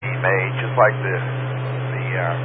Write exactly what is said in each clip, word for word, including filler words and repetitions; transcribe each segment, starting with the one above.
made, just like the the uh,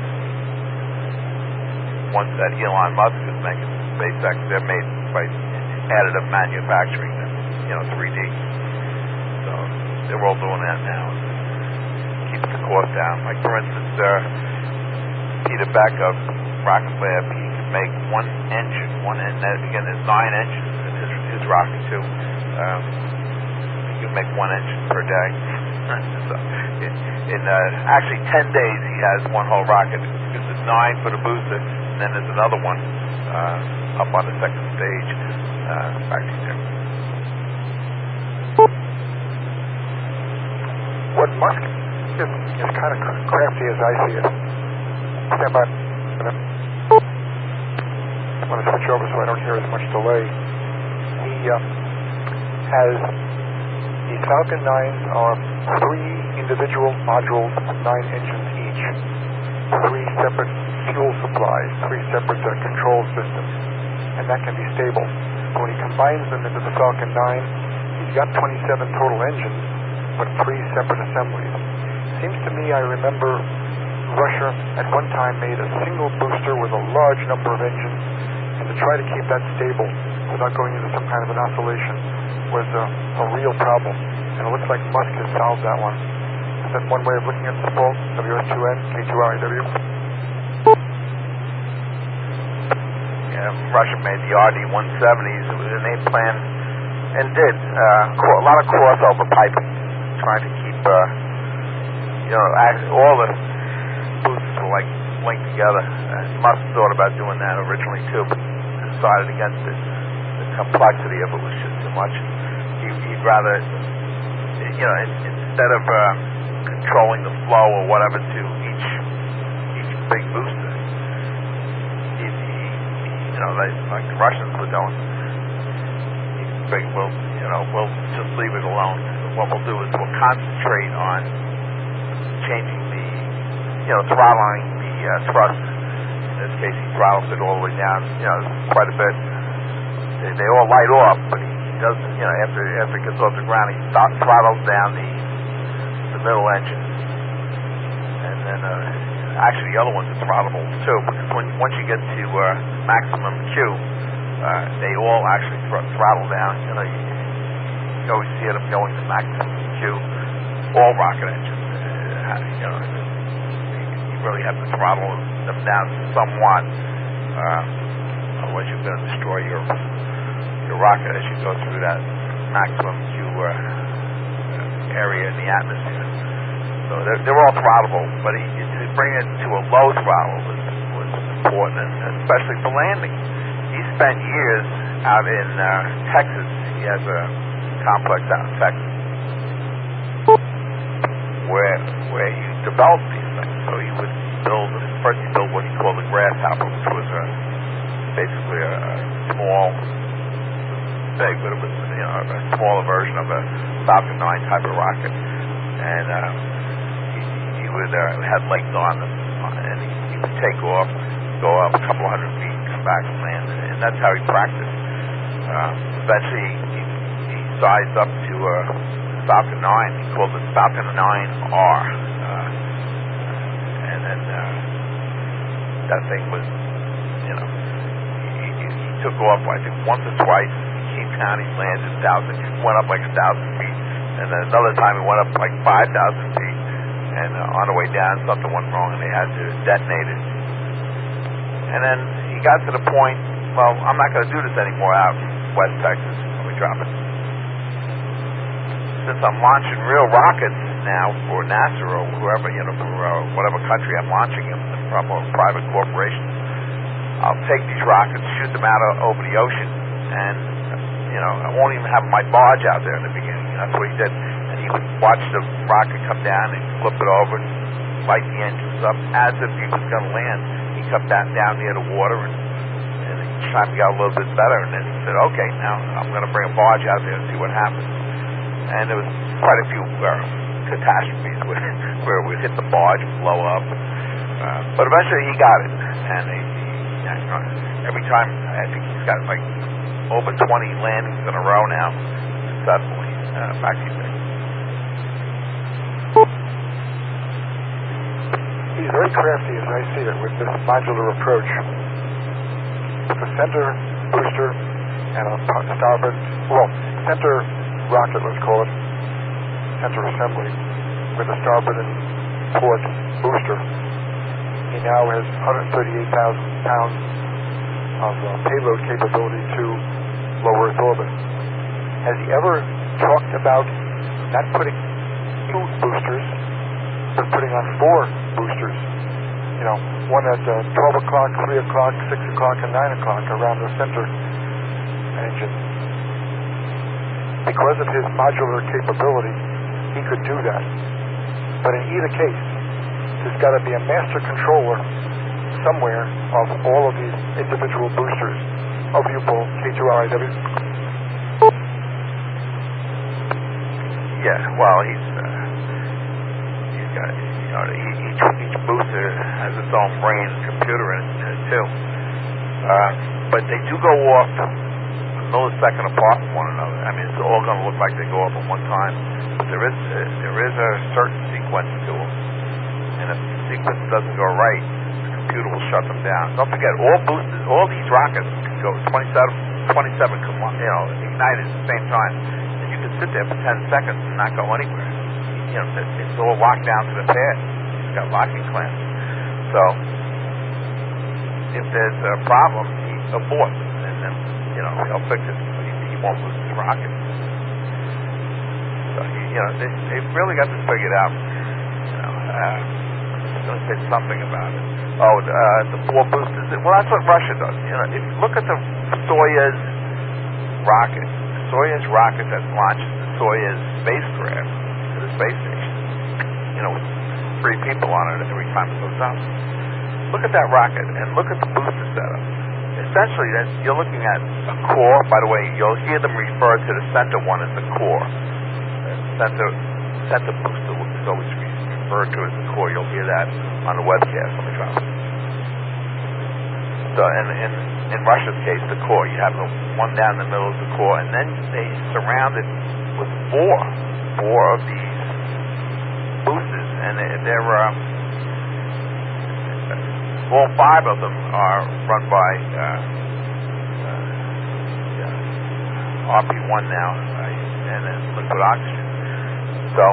ones that Elon Musk is making, SpaceX, they're made by additive manufacturing, you know, three D. So they're all doing that now. Keeps the cost down. Like, for instance, uh, Peter Beck of Rocket Lab, he could make one engine, one and again, there's nine engines in his, his rocket too. Um, he can make one engine per day. So in, in uh, actually ten days, he has one whole rocket. Because there's nine for the booster, and then there's another one uh, up on the second stage. Uh, back to you. What Musk is, is kind of crafty as I see it. Stand by. I want to switch over so I don't hear as much delay. He uh, has the Falcon nines are three individual modules, nine engines each, three separate fuel supplies, three separate uh, control systems, and that can be stable. So when he combines them into the Falcon nine, he's got twenty-seven total engines, but three separate assemblies. Seems to me, I remember Russia at one time made a single booster with a large number of engines, and to try to keep that stable without going into some kind of an oscillation was a, a real problem. And it looks like Musk has solved that one. Is that one way of looking at this, Paul? W S two N, K two R I W? Yeah, Russia made the R D one seventies, and they planned and did uh, a lot of crossover piping, trying to keep, uh, you know, all the boosters were like linked together. Uh, Musk thought about doing that originally too, but decided against it. The complexity of it was just too much. He, he'd rather, you know, instead of uh, controlling the flow or whatever to each each big booster, he, he you know, they, like the Russians were doing. He figured, well, you know, we'll just leave it alone. What we'll do is we'll concentrate on changing the, you know, throttling the uh, thrust. In this case, he throttles it all the way down, you know, quite a bit. They, they all light off, but he does, you know, after after it gets off the ground, he start, throttles down the the middle engine, and then uh, actually the other ones are throttable too. Because when once you get to uh, maximum Q, uh, they all actually thr- throttle down. You know, you, you always see them going to maximum Q. All rocket engines, uh, you know, you really have to throttle them down somewhat. Uh, otherwise, you're going to destroy your your rocket as you go through that maximum Q uh, area in the atmosphere. So they're, they're all throttable, but he, to bring it to a low throttle was, was important, and especially for landing. He spent years out in uh, Texas. He has a complex out in Texas where where he developed these things. So he would build, first he built what he called the Grasshopper, which was a, basically a small, big, but it was, you know, a smaller version of a Falcon nine type of rocket. And uh, he, he would uh, had legs on them, and he, he would take off, go up a couple hundred feet, come back and land, and that's how he practiced. Uh, eventually, he, he sized up to a Falcon nine. He called it Falcon nine R, uh, and then uh, that thing was, you know, he, he, he took off, I think, once or twice. He came down, he landed a thousand, he went up like a thousand feet, and then another time he went up like five thousand feet, and uh, on the way down something went wrong and they had to detonate it. And then he got to the point, well, I'm not going to do this anymore out in West Texas. Let me drop it. Since I'm launching real rockets now for NASA or whoever, you know, for uh, whatever country I'm launching them from, or private corporations, I'll take these rockets, shoot them out over the ocean, and, you know, I won't even have my barge out there in the beginning. That's what he did. And he would watch the rocket come down and flip it over and light the engines up as if he was going to land. He come back down near the water, and, and each time he got a little bit better, and then he said, okay, now I'm going to bring a barge out there and see what happens. And there was quite a few uh, catastrophes where, where it would hit the barge and blow up. Uh, but eventually he got it. And he, he, you know, every time, I think he's got like over twenty landings in a row now, successfully. Uh, back to you. he's very crafty, as I see it, with this modular approach. The center booster and a starboard, well, center rocket, let's call it, center assembly, with a starboard and port booster. He now has one hundred thirty-eight thousand pounds of uh, payload capability to low Earth orbit. Has he ever talked about not putting two boosters, but putting on four boosters? You know, one at uh, twelve o'clock, three o'clock, six o'clock, and nine o'clock around the center engine. Because of his modular capability, he could do that. But in either case, there's got to be a master controller somewhere of all of these individual boosters. Over to you, Paul, K two R I W. Yeah, well, he's, uh, he's got, you know, each, each booster has its own brain computer in it, too. Uh, but they do go off a millisecond apart from one another. I mean, it's all going to look like they go off at one time. But there is, uh, there is a certain sequence to them. And if the sequence doesn't go right, the computer will shut them down. Don't forget, all boosters, all these rockets can go twenty-seven, twenty-seven, you know, ignited at the same time. And you can sit there for ten seconds and not go anywhere. You know, it's all locked down to the pad. It's got locking clamps. So, if there's a problem, he aborts, and then, you know, he'll fix it. So he, he won't lose his rocket. So, you know, they, they've really got this figured out. You know, uh, going to say something about it. Oh, uh, the four boosters. Well, that's what Russia does. You know, if you look at the Soyuz rocket, the Soyuz rocket that launches the Soyuz spacecraft to the space station, you know, with three people on it every time it goes up. Look at that rocket and look at the booster setup. Essentially, you're looking at a core. By the way, you'll hear them refer to the center one as the core. The center, center booster is always referred to as the core. You'll hear that on the webcast on the conference. So, in, in, in Russia's case, the core, you have the one down the middle of the core, and then they surround it with four, four of these boosters, and they're, uh, all five of them are run by uh, uh, R P one now, uh, and then liquid oxygen. So,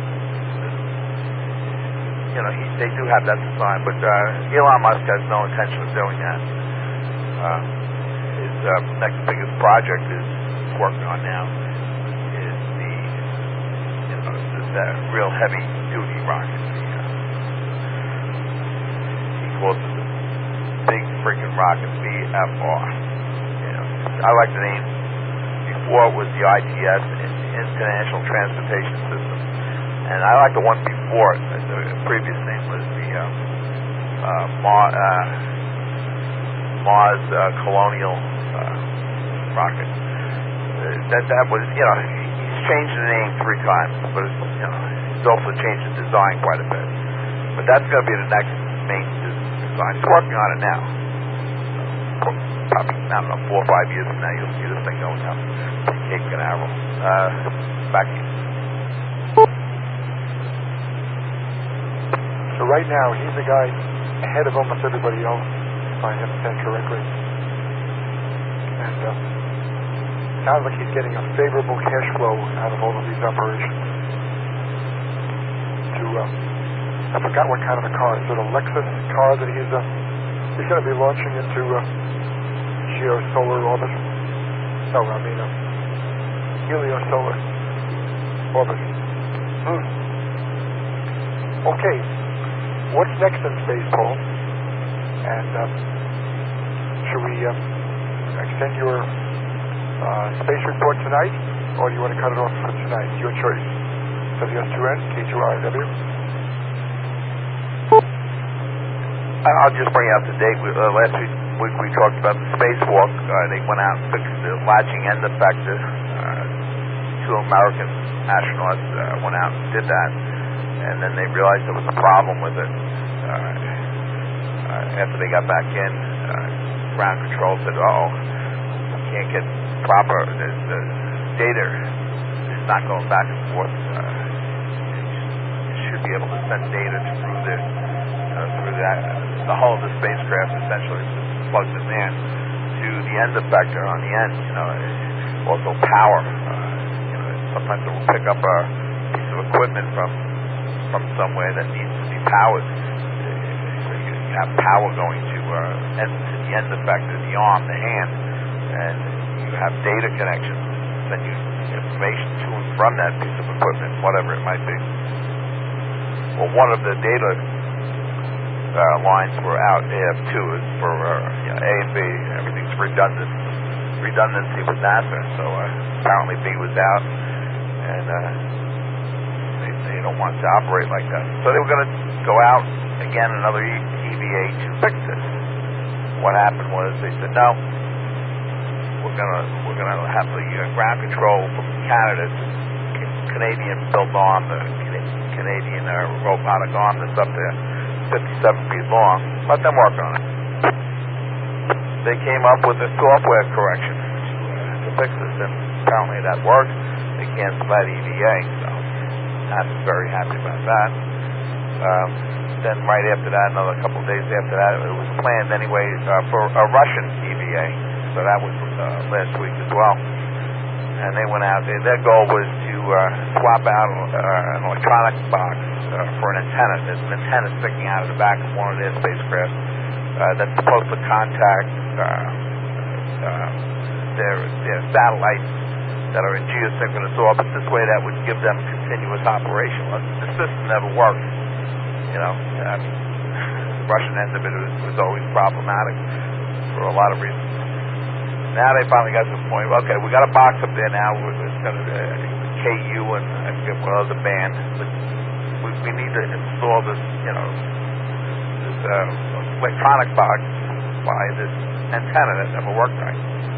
you know, he, they do have that design, but uh, Elon Musk has no intention of doing that. Uh, his uh, next biggest project is working on now is the, you know, the, the real heavy duty rocket. The, uh, he calls it the big freaking rocket, B F R. You know, I like the name. Before it was the I T S, International Transportation System. And I like the one before it. The previous name was the uh, uh, Mars, uh, Mars uh, Colonial uh, Rocket. Uh, that that was, you know, he's changed the name three times, but it's, you know, he's also changed the design quite a bit. But that's going to be the next main design. He's working on it now. So, probably, I don't know, four or five years from now, you'll see this thing going up. Cape Canaveral. Uh, back to you. So right now, he's the guy ahead of almost everybody else, if I understand correctly. And uh, sounds like he's getting a favorable cash flow out of all of these operations. To, uh, I forgot what kind of a car. Is it a Lexus car that he's uh, he's going to be launching into uh, geosolar orbit? No, I mean uh, heliosolar orbit. Hmm. Okay. What's next in space, Paul? And uh, should we uh, extend your uh, space report tonight, or do you want to cut it off for tonight? Your choice. W S two N, K two R I W. I'll just bring you up to date. We, uh, last week, week we talked about the spacewalk. Uh, they went out and fixed the latching end effector. Uh, two American astronauts uh, went out and did that. And then they realized there was a problem with it. Uh, uh, after they got back in, uh, ground control said, oh, we can't get proper, the, the data is not going back and forth. Uh, you should be able to send data through the uh, aircraft essentially plugged in there, to the end effector on the end. You know, also power. Uh, you know, sometimes it will pick up a piece of equipment from from somewhere that needs to be powered. So you have power going to uh, end to the end effector, the arm, the hand, and you have data connections. Send you information to and from that piece of equipment, whatever it might be. Well, one of the data uh, lines were out. A F two is for uh, you know, A and B. Everything's redundant. Redundancy with NASA. So uh, apparently B was out, and uh, they, they don't want to operate like that. So they were going to go out again, another E V A to fix this. What happened was they said no. We're gonna we're gonna have the uh, ground control from Canada, Canadian built arm, the Canadian uh, robotic arm that's up there, fifty-seven feet long. Let them work on it. They came up with a software correction to fix this, and apparently that worked. They canceled that E V A, so I'm very happy about that. Um, then right after that, another couple of days after that, it was planned anyway uh, for a Russian E V A. So that was uh, last week as well. And they went out there. Their goal was to uh, swap out uh, an electronic box uh, for an antenna. There's an antenna sticking out of the back of one of their spacecraft uh, that's supposed to contact uh, uh, their, their satellites that are in geosynchronous orbit. This way that would give them continuous operation. Well, the system never worked. You know, uh, the Russian end of it was, was always problematic for a lot of reasons. Now they finally got to the point, okay, we got a box up there now, it's going to uh, K U and I forget what other band, but we, we need to install this, you know, this uh, electronic box by this antenna that never worked right.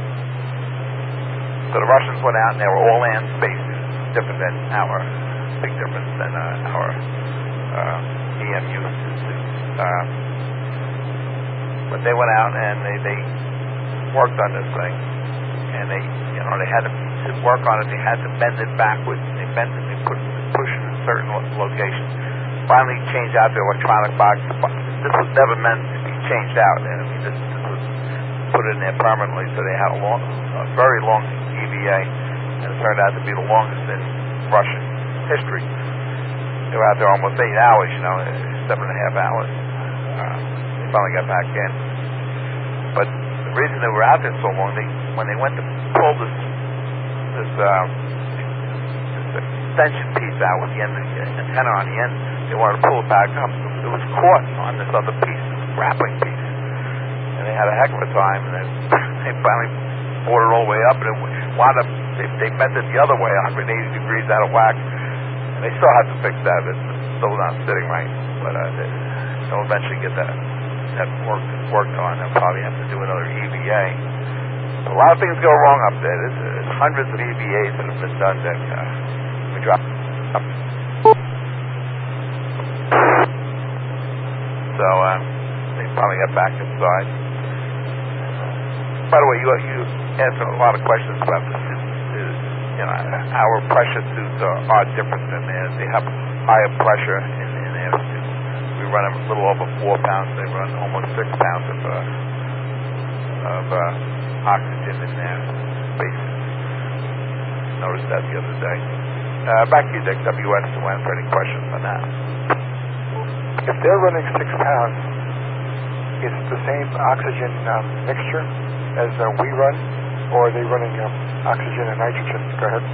So the Russians went out and they were all land spacesuits, different than our, big difference than uh, our uh, E M U suits. Uh, but they went out and they, they worked on this thing, and they, you know, they had to, to work on it. They had to bend it backwards. They bent it. They put push it in certain lo- locations. Finally, changed out the electronic box. This was never meant to be changed out. And I mean, this, this was put in there permanently. So they had a long, a very long E V A, and it turned out to be the longest in Russian history. They were out there almost eight hours. You know, seven and a half hours. Uh, they finally got back in, but the reason they were out there so long, they when they went to pull this this, uh, this extension piece out with the end of the antenna on the end, they wanted to pull it back up. It was caught on this other piece, this grappling piece, and they had a heck of a time. And they, they finally brought it all the way up, and it wound up. They, they bent it the other way, one hundred eighty degrees out of whack. And they still have to fix that. It's still not sitting right, but uh, they, they'll eventually get that. that worked, worked on. They'll probably have to do another E V A. A lot of things go wrong up there. There's, there's hundreds of E V As that have been done that uh, we dropped. So uh, they probably got back inside. By the way, you you answered a lot of questions about the suits. Is, you know, our pressure suits are, are different than theirs. They have higher pressure in, in their suits. We run a little over four pounds. They run almost six pounds of uh, of uh, oxygen in their spaces. Noticed that the other day. Uh, back to you, Dick. W S two N for any questions on that. If they're running six pounds, it's the same oxygen um, mixture as uh, we run, or are they running um, oxygen and nitrogen? Go ahead.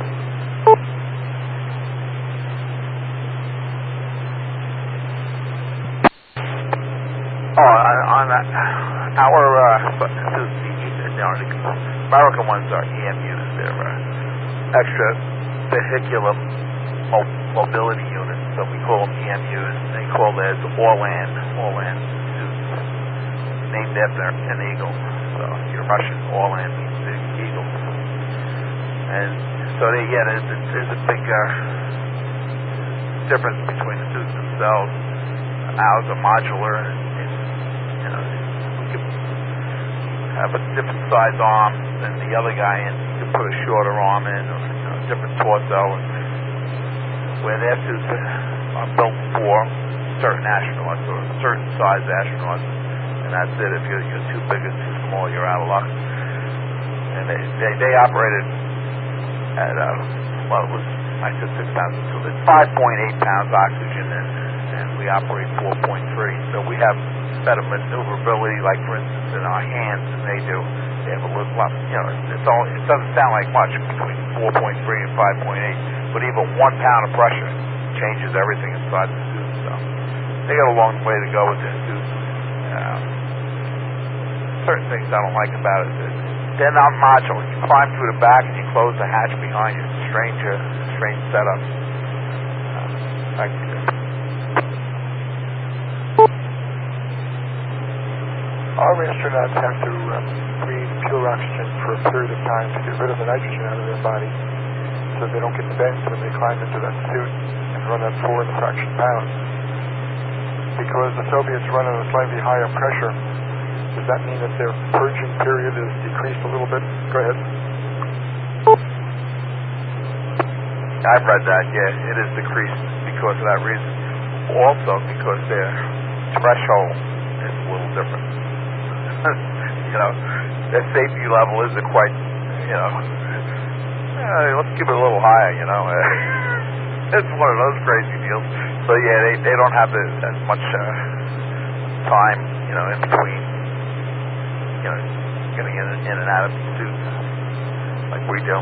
Oh, on, on that, our uh, you know, the American ones are E M Us. They're uh, extra vehicular mo- mobility units, so we call them E M Us. They call theirs Orlan, Orlan suits, named after an eagle. So your Russian Orlan means the eagle. And so they, yeah, there's, there's a big uh, difference between the suits themselves. Ours are modular. You know, we could have a different size arm than the other guy, and you could put a shorter arm in, or you know, different torso. Where their suits are built for certain astronauts or certain size astronauts, and and that's it. If you're, you're too big or too small, you're out of luck. And they they, they operated at uh, well, it was I said six pounds. So it's five point eight pounds oxygen, and and we operate four point three. So we have better maneuverability, like for instance in our hands, than they do. They have a little, you know, it's all. It doesn't sound like much between four point three and five point eight, but even one pound of pressure changes everything inside the suit. So they got a long way to go with their suits. Um, certain things I don't like about it. They're not modular. You climb through the back and you close the hatch behind you. It's a strange, uh, strange setup. Uh, like, Our astronauts have to um, breathe pure oxygen for a period of time to get rid of the nitrogen out of their body so they don't get bent when they climb into that suit and run at four and a fraction pounds. Because the Soviets run at a slightly higher pressure, does that mean that their purging period is decreased a little bit? Go ahead. I've read that, yeah. It is decreased because of that reason. Also because their threshold is a little different. You know, their safety level isn't quite, you know, uh, let's keep it a little higher, you know. It's one of those crazy deals. So, yeah, they, they don't have the, as much uh, time, you know, in between, you know, getting in, in and out of the suits like we do.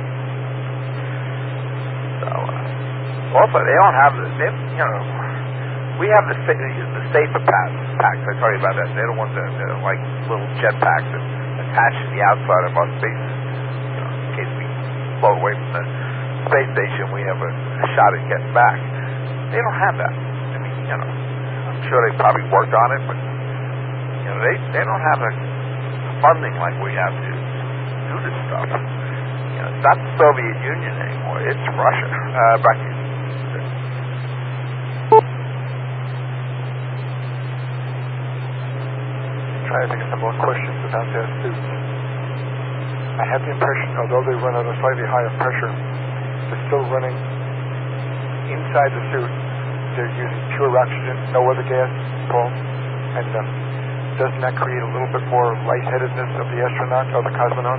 So, uh, also, they don't have the, they, you know, we have the, the safer packs. I tell you about that. They're the ones that are like little jet packs that attach to the outside of our space. You know, in case we float away from the space station, we have a, a shot at getting back. They don't have that. I mean, you know, I'm sure they probably worked on it, but you know, they they don't have the funding like we have to do this stuff. You know, it's not the Soviet Union anymore. It's Russia. Uh, back in trying to think of some more questions about their suits. I have the impression, although they run at a slightly higher pressure, they're still running inside the suit. They're using pure oxygen, no other gas, Paul. And um, doesn't that create a little bit more lightheadedness of the astronaut or the cosmonaut?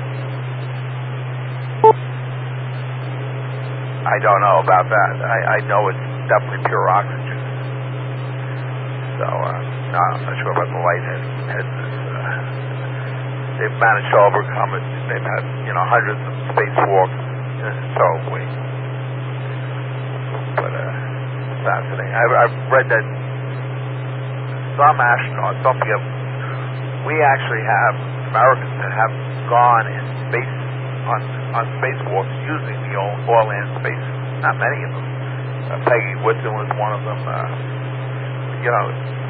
I don't know about that. I, I know it's definitely pure oxygen. So, uh, no, I'm not sure about the lightheadedness. Uh, they've managed to overcome it. They've had, you know, hundreds of spacewalks. Uh, so, we. But, uh, fascinating. I, I've read that some astronauts, don't forget, we actually have Americans that have gone in space, on, on spacewalks using the old Orlan space. Not many of them. Uh, Peggy Whitson was one of them. Uh, You know,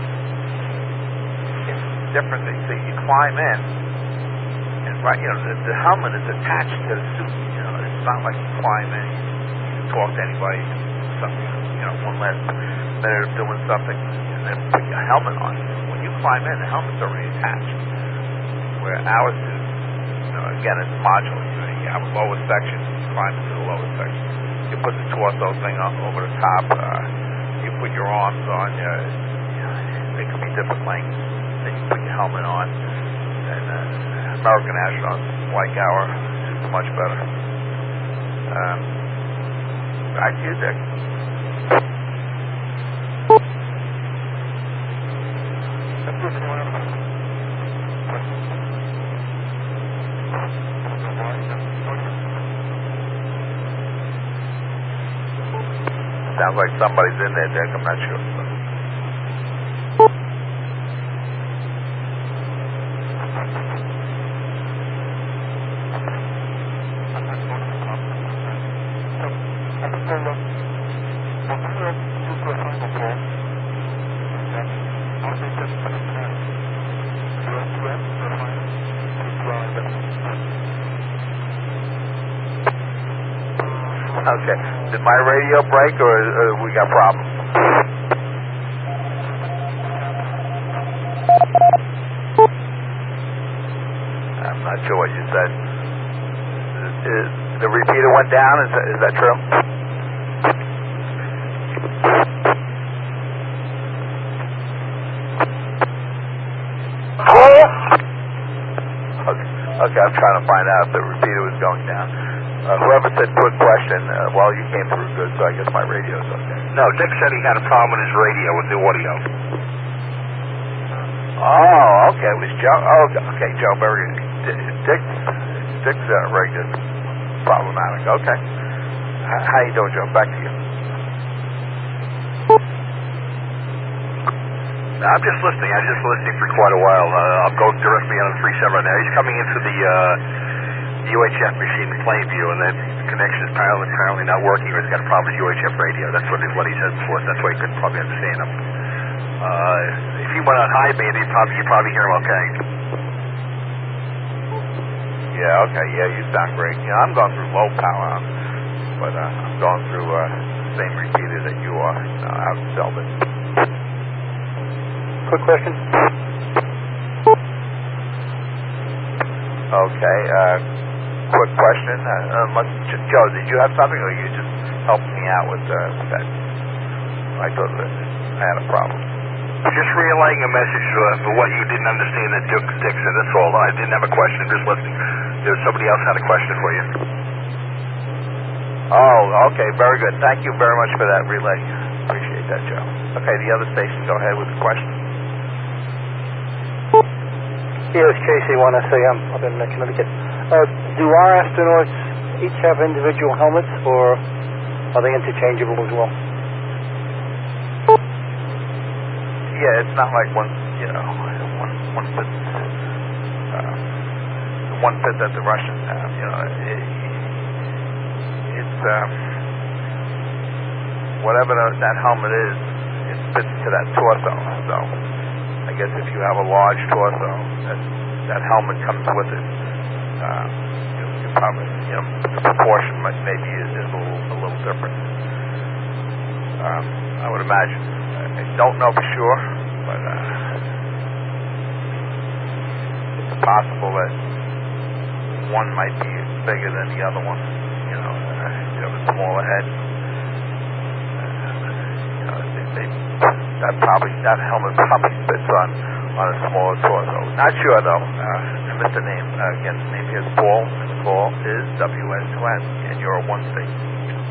it's different. They say you climb in, and right, you know, the, the helmet is attached to the suit. You know, it's not like you climb in, you can talk to anybody, something, you know, one last minute of doing something, and then put your helmet on. When you climb in, the helmet's already attached. Where our suit, you know, again, it's modular. You know, you have a lower section, you climb into the lower section. You put the torso thing up over the top. Uh, You put your arms on, uh, you know, they could be different lengths. Then you put your helmet on, and uh, American astronauts like our suits much better. Um, back to you, Dick. Sounds like somebody's in there, Dick. I'm not sure. Okay. Did my radio break, or uh, we got problems? I'm not sure what you said. Is, the repeater went down? Is that, is that true? Okay, I'm trying to find out if the repeater was going down. Uh, whoever said quick question, uh, well, you came through good, so I guess my radio's okay. No, Dick said he had a problem with his radio, with the audio. Oh, okay, it was Joe. Oh, okay, Joe, very good. Dick, Dick's uh, radio problematic. Okay. H- how you doing, Joe? Back to you. No, I'm just listening. I'm just listening for quite a while. Uh, I'm going directly on the three seven right now. He's coming into the uh, U H F machine in Plainview, and then the connection is apparently, apparently not working, or he's got a problem with U H F radio. That's what he, what he said before. That's why he couldn't probably understand him. Uh, if he went on high, maybe you probably you probably hear him okay. Yeah, okay, yeah, you sound great. You know, I'm going through low power, but uh, I'm going through uh, the same repeater that you are uh, out in Selvin. Quick question. Okay, uh, quick question. Uh, unless, Joe, did you have something, or you just helped me out with, uh, with that? I thought that I had a problem. Just relaying a message uh, for what you didn't understand that Dick, Dick said. That's all. I didn't have a question. I'm just listening. There's somebody else had a question for you. Oh, okay, very good. Thank you very much for that relay. Appreciate that, Joe. Okay, the other station, go ahead with the question. Yeah, it's K C one S A M up in Connecticut. Uh, do our astronauts each have individual helmets, or are they interchangeable as well? Yeah, it's not like one, you know, one, one fits, uh, one fit that the Russians have, you know. It, it's, um, whatever the, that helmet is, it fits to that torso, so I guess if you have a large torso, that, that helmet comes with it. Uh, you, you probably, you know, the proportion might, maybe is, is a, little, a little different. Um, I would imagine. I don't know for sure, but uh, it's possible that one might be bigger than the other one. You know, uh, you have a smaller head. Uh, you know, they, they, that probably that helmet probably fits on on a smaller torso. Not sure though. Uh, I missed the name. Uh, again, his name here is Paul, and the call is W S two N, and you're a one state.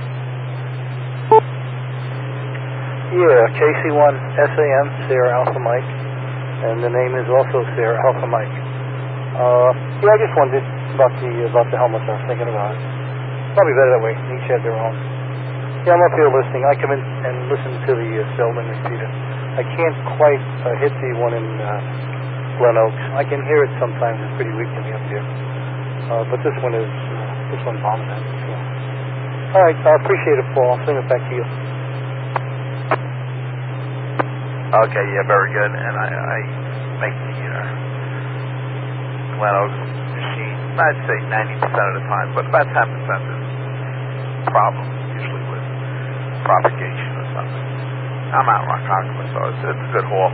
Yeah, K C one S A M, Sierra Alpha Mike, and the name is also Sierra Alpha Mike. Uh, yeah, I just wondered about the about the helmets. I was thinking about it. Probably better that way. Each had their own. Yeah, I'm up here listening. I come in and listen to the uh, Selman repeater. I can't quite uh, hit the one in uh, Glen Oaks. I can hear it sometimes. It's pretty weak to me up here. Uh, but this one is uh, this one bombs it. So. All right, I appreciate it, Paul. I'll send it back to you. Okay, yeah, very good. And I, I make the uh, Glen Oaks machine, I'd say ninety percent of the time, but about ten percent is problem, usually with propagation or something. I'm out in Rockaway, so it's, it's a good haul.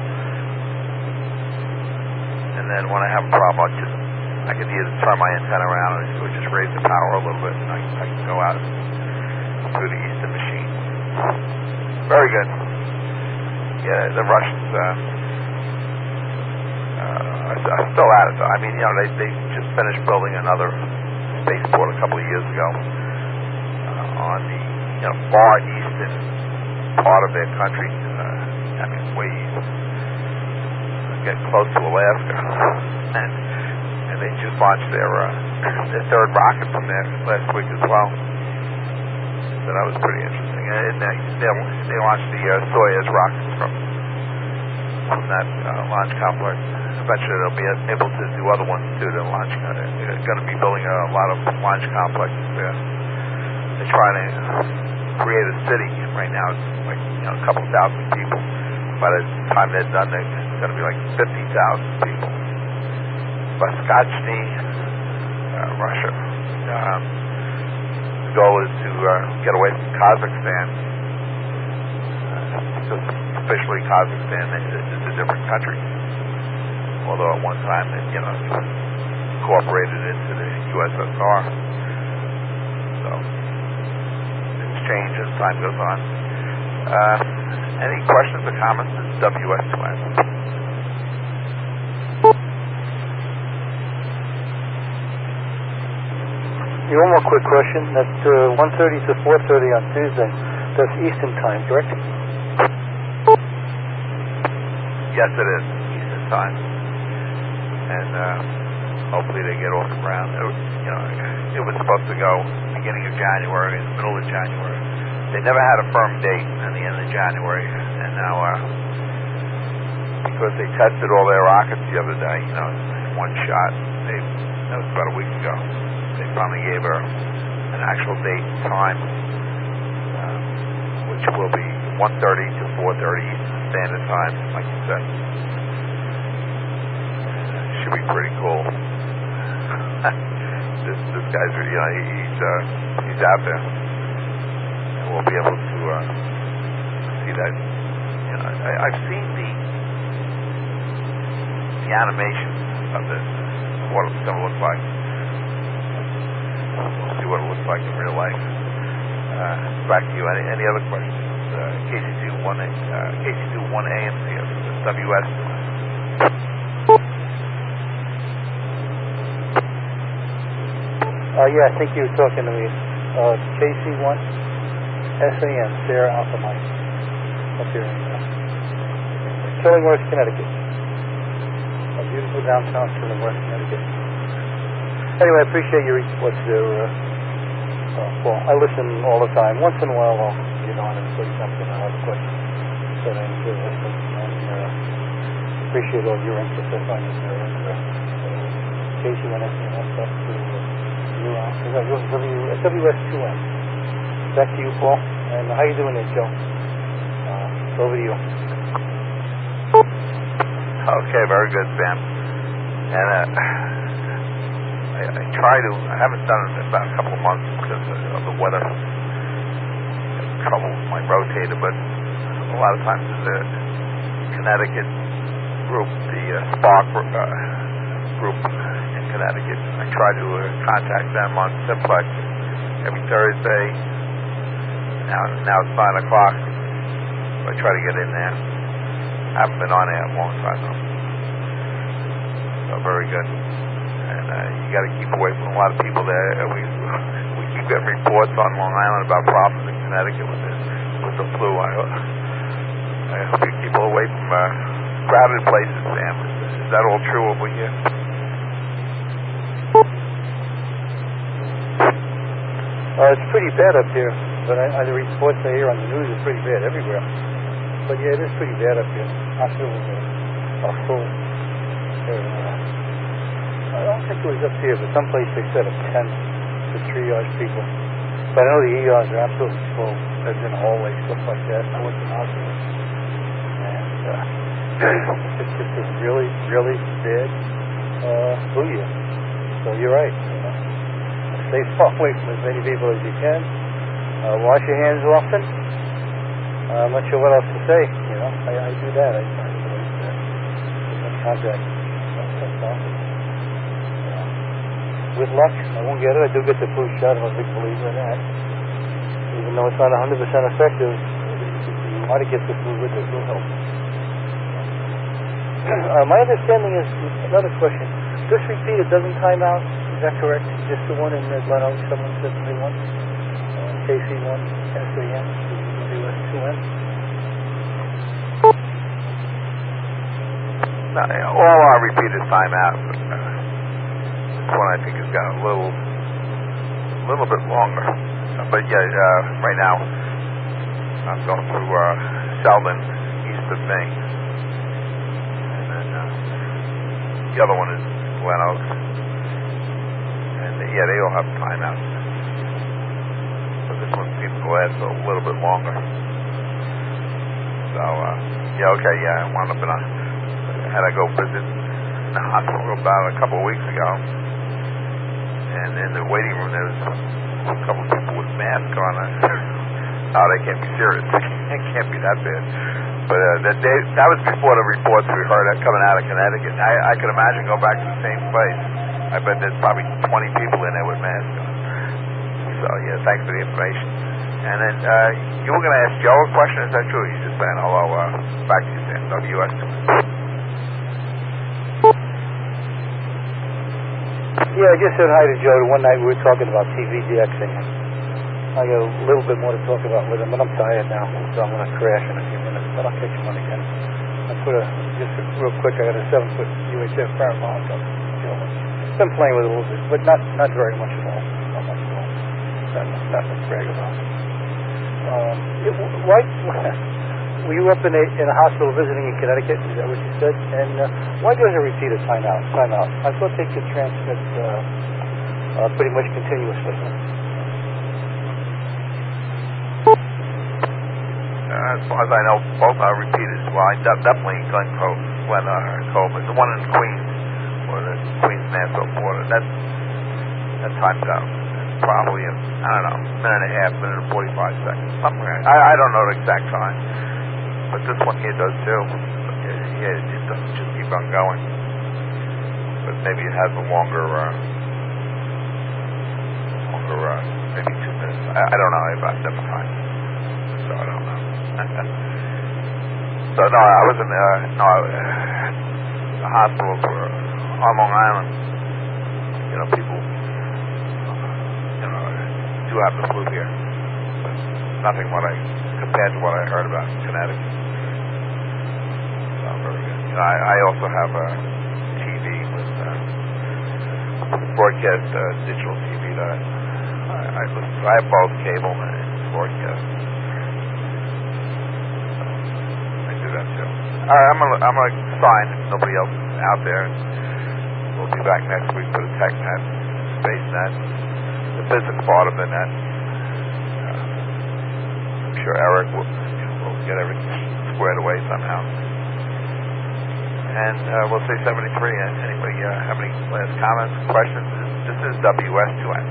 And then when I have a problem, I just I can either turn my antenna around or just raise the power a little bit, and I, I can go out through the Eastern machine. Very good. Yeah, the Russians uh, uh, are, are still at it, though. I mean, you know, they, they just finished building another spaceport a couple of years ago uh, on the you know far eastern part of their country. Uh, I mean, way east, get close to Alaska, and and they just launched their uh, their third rocket from there last week as well. So that was pretty interesting. And they, they, they launched the uh, Soyuz rockets from, from that uh, launch complex. Eventually they'll be able to do other ones too. They're, launch, uh, they're going to be building a lot of launch complexes there. They're trying to create a city right now. It's like you know, a couple thousand people. By the time they're done, they're going to be like fifty thousand people. Vostochny, uh, Russia. Um, The goal is to uh, get away from Kazakhstan, uh, because officially Kazakhstan is, is a different country. Although at one time it, you know, it was incorporated into the U S S R. So things change as time goes on. Uh, any questions or comments? This is W S two N. Yeah, one more quick question. That uh, one thirty to four thirty on Tuesday, that's Eastern time, correct? Yes, it is Eastern time, and uh, hopefully they get off the ground. It, you know, it was supposed to go beginning of January, middle of January. They never had a firm date at the end of January, and now uh, because they tested all their rockets the other day, you know, in one shot. They that was about a week ago. They finally gave her an actual date and time, uh, which will be one thirty to four thirty Eastern Standard Time, like you said. Should be pretty cool. this this guy's, you know, he's uh, he's out there, and we'll be able to uh, see that. You know, I, I've seen the the animation of this, what it's going to look like. We'll see what it looks like in real life. Uh, back to you. Any, any other questions? Uh, K C two one A, uh, K C two one A M C, W S. Uh, yeah, I think you were talking to me. Uh, K C one S A M, Sierra Alpha Mike, up here in uh, Killingworth, Connecticut. A beautiful downtown Killingworth, Connecticut. Anyway, I appreciate your reports there, uh, uh, Paul. I listen all the time. Once in a while, I'll get on and say something. I have a question. But I enjoy listening. And uh, appreciate all your input. I find it very interesting. Uh, K C one S A M, up to uh, W S two M. Back to you, Paul. And how you doing there, Joe? Uh, over to you. Okay, very good, Sam. And uh, I, I try to, I haven't done it in about a couple of months because of the weather. I have trouble with my rotator, but a lot of times the Connecticut group, the uh, Spark uh, group in Connecticut, I try to uh, contact them on Simplex every Thursday. Now, now it's nine o'clock. So I try to get in there. I haven't been on there in a long time though. So very good. And uh, you got to keep away from a lot of people there. We we keep getting reports on Long Island about problems in Connecticut with the with the flu. I, I hope you keep away from uh, crowded places, Sam. Is that all true over here? Uh, it's pretty bad up here, but I, I, the reports I hear on the news are pretty bad everywhere. But yeah, it is pretty bad up here. Hospitals are, are full. Uh, I don't think it was up here, but someplace they set up tents to triage people. But I know the E Rs are absolutely full. Beds in the hallway, stuff like that. I went to the hospital. And uh, it's just a really, really bad uh, flu year. So you're right. You know? Stay far away from as many people as you can. Uh, wash your hands often. Uh, I'm not sure what else to say. You know, I, I do that. I try to avoid uh, contact. That's awesome. Uh, with luck, I won't get it. I do get the flu shot. I'm a big believer in that. Even though it's not one hundred percent effective, you want to get the flu with it. It will help. Uh, my understanding is, another question, this repeater doesn't time out. Is that correct? Just the one in uh, Glen Oaks, seven seven three one? Uh, K C one S A M, W S two M? No, all our repeaters time out. Uh, this one I think has got a little, little bit longer. Uh, but yeah, uh, right now I'm going through uh, Selden, east of Maine, and then uh, the other one is Glen Oaks. And uh, yeah, they all have timeouts. But this one seems to last a little bit longer. So uh, yeah, okay, yeah, I wound up in a. Had I go visit the hospital about a couple of weeks ago, and in the waiting room there was a couple of people with masks on. Oh, they can't be serious. It can't be that bad. But uh, that, they, that was before the reports we heard coming out of Connecticut. I, I could imagine going back to the same place. I bet there's probably twenty people in there with masks on. So yeah, thanks for the information. And then uh, you were going to ask Joe a question. Is that true? He's just saying hello. Uh, back to you, Sam. W S. Yeah, I just said hi to Joe. One night we were talking about T V DXing. I got a little bit more to talk about with him, but I'm tired now, so I'm going to crash in a few minutes. But I'll catch him on again. I put a, just real quick, I got a seven-foot U H F Paramount. Been playing with it a little bit, but not not very much at all. Not much at all. Not, nothing to brag about. Um, it, why, were you up in a, in a hospital visiting in Connecticut? Is that what you said? And uh, why does it repeat a timeout? Timeout. I thought they could transmit uh, uh, pretty much continuously. Uh, as far as I know, both are repeated. Well, I de- definitely Glen Cove, Glen uh, Cove, but the one in Queens, or the Queens Nassau border, that that times out. It's probably in, I don't know, a minute and a half, minute and forty-five seconds, something like that. I, I don't know the exact time, but this one here does too. It, yeah, it doesn't just keep on going, but maybe it has a longer, uh, longer, uh, maybe two minutes. I, I don't know about them time, so I don't know. So no, I was in uh, no uh, the hospital for on Long Island. You know, people you know do have the flu here, but nothing what I compared to what I heard about in Connecticut. So very good. You know, I, I also have a T V with uh, broadcast uh, digital T V that I, I, I listen to. I have both cable and broadcast. That too. All right, I'm gonna, I'm gonna sign if nobody else is out there. We'll be back next week for the TechNet, SpaceNet, the physics part of the net. Uh, I'm sure Eric will, will get everything squared away somehow. And uh, we'll say seventy-three. Anybody uh, have any last comments, questions? This is W S two N.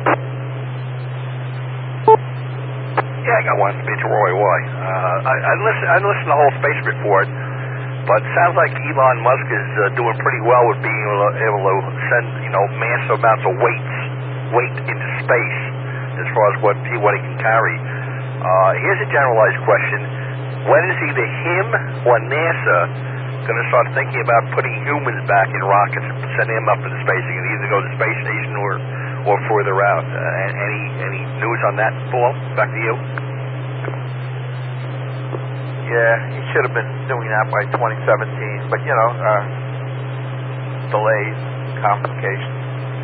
Yeah, I got one. Major Roy Y. Uh, I, I listened. I listened to the whole space report, but it sounds like Elon Musk is uh, doing pretty well with being able to, able to send, you know, massive amounts of weights, weight into space, as far as what he what he can carry. Uh, here's a generalized question: when is either him or NASA going to start thinking about putting humans back in rockets and sending them up into space? You can either go to the space station or or further out. Uh, any any news on that, Paul? Back to you. Yeah, he should have been doing that by twenty seventeen, but you know, uh, delays, complications.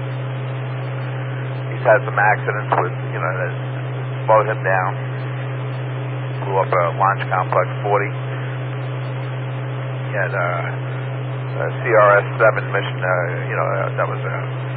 He's had some accidents with, you know, that slowed him down. Blew up a launch complex forty. He had uh, a C R S seven mission, uh, you know, uh, that was a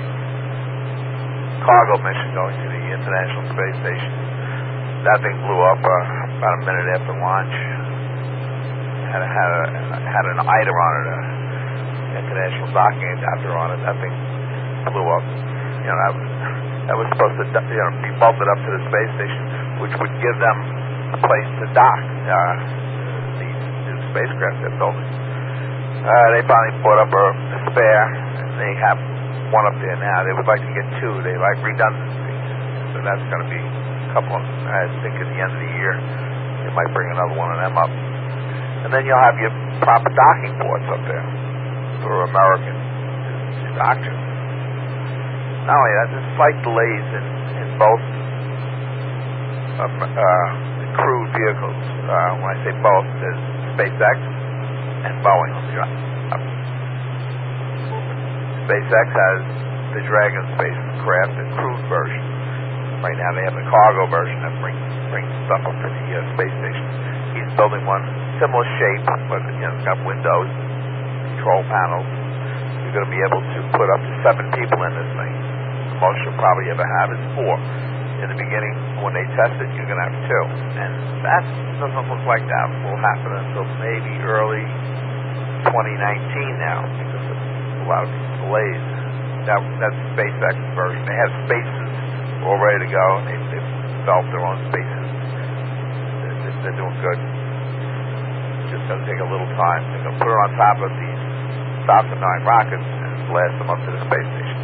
cargo mission going to the International Space Station. That thing blew up uh, about a minute after launch. Had a, had, a, had an I T E R on it, an international docking adapter on it. That thing blew up. You know, that was, that was supposed to, you know, be bolted up to the space station, which would give them a place to dock uh, the, the spacecraft they're building. Uh, they finally brought up a, a spare, and they have one up there now. They would like to get two. They like redundancy. So that's going to be a couple of, I think at the end of the year, they might bring another one of them up. And then you'll have your proper docking ports up there for American doctors. Not only that, there's slight delays in, in both um, uh, crewed vehicles. Uh, when I say both, there's SpaceX and Boeing. SpaceX has the Dragon spacecraft, the crewed version. Right now they have the cargo version that brings brings stuff up to the uh, space station. He's building one similar shape, but you know, it's got windows, control panels. You're going to be able to put up to seven people in this thing. The most you'll probably ever have is four. In the beginning, when they test it, you're going to have two. And that doesn't look like that will happen until maybe early twenty nineteen now, because of a lot of these delays. That, that's SpaceX version. They have spaces all ready to go, and they, they've developed their own spaces. They're, they're doing good. It's just going to take a little time. They're going to put it on top of these Falcon nine rockets and blast them up to the space station.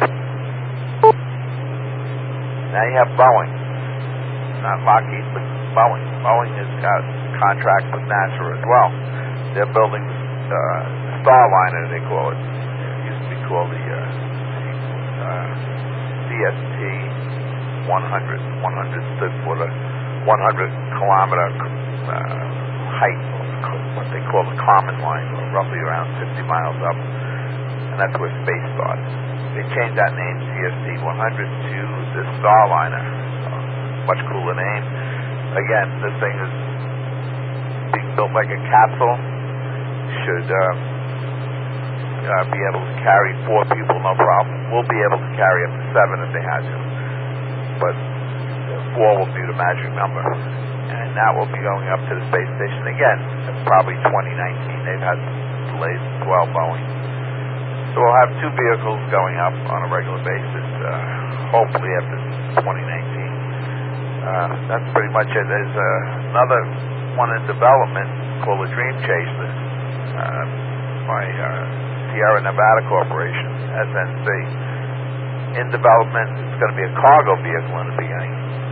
Now you have Boeing. Not Lockheed, but Boeing. Boeing has got contracts with NASA as well. They're building uh, Starliner, they call it. It used to be called the uh, uh, C S T one hundred. one hundred stood for the one hundred kilometer uh, height, what they call the common line, or roughly around fifty miles up, and that's where space starts. They changed that name, C S T one hundred, to the Starliner. Uh, much cooler name. Again, this thing is being built like a capsule. Should uh, uh, be able to carry four people, no problem. We'll be able to carry up to seven if they had to, but four will be the magic number. And that will be going up to the space station again, probably twenty nineteen. They've had delays as well, Boeing. So we'll have two vehicles going up on a regular basis, uh, hopefully after twenty nineteen. Uh, that's pretty much it. There's uh, another one in development called the Dream Chaser uh, by uh, Sierra Nevada Corporation, S N C. In development, it's going to be a cargo vehicle in the beginning.